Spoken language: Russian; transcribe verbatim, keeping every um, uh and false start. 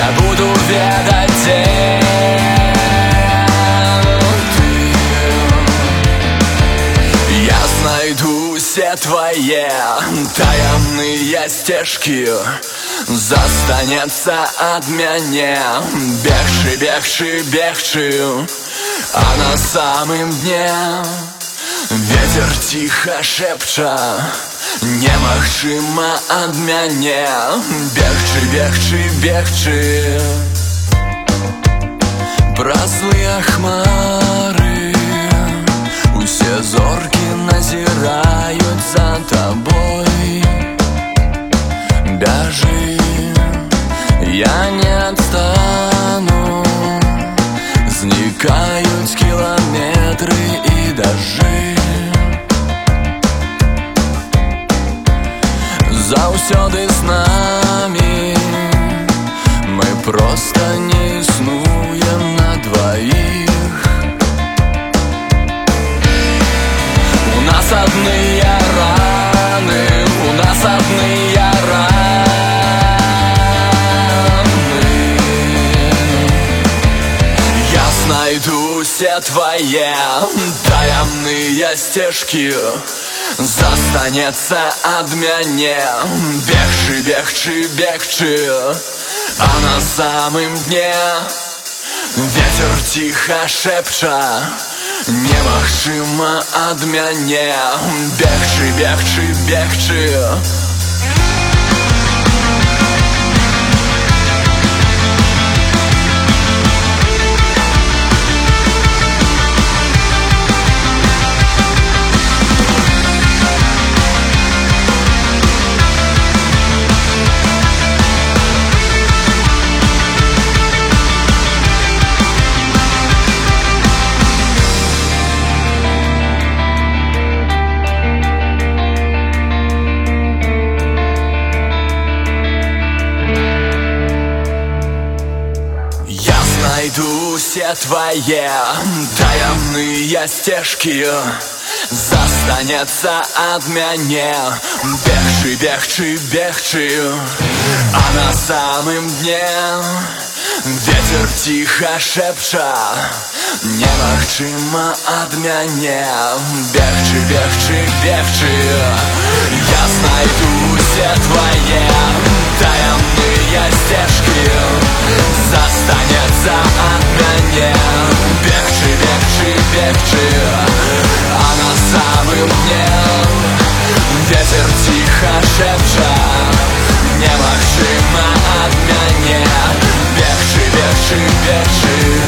я буду ведать день ты. Я знайду все твои таямные стежки, застанется от меня бегши, бегши, бегши. А на самом дне ветер тихо шепча: не махшима от меня бегчи, бегчи, бегчи. Бразлые хмары, усе зорки назирают за тобой. Бежи, я не отстану. Зникают километры и дожди. Заўсёды з нами мы просто не існуем на двоих. У нас одные раны, у нас одные раны. Я знайду все твои таямные стежки, застанется от меня бегчи, бегчи, бегчи. А на самом дне ветер тихо шепча: не махшима от меня бегчи, бегчи, бегчи. Найду все твои таямные стежки, застанется от меня бегчи, бегчи, бегчи. А на самом дне ветер тихо шепча: не махчима от меня бегчи, бегчи, бегчи. Я знайду все твои таямные стежки, застанется от меня бегчи, бегчи, бегчи. А на самом дне ветер тихо шепча: не махшима от меня бегчи, бегчи, бегчи.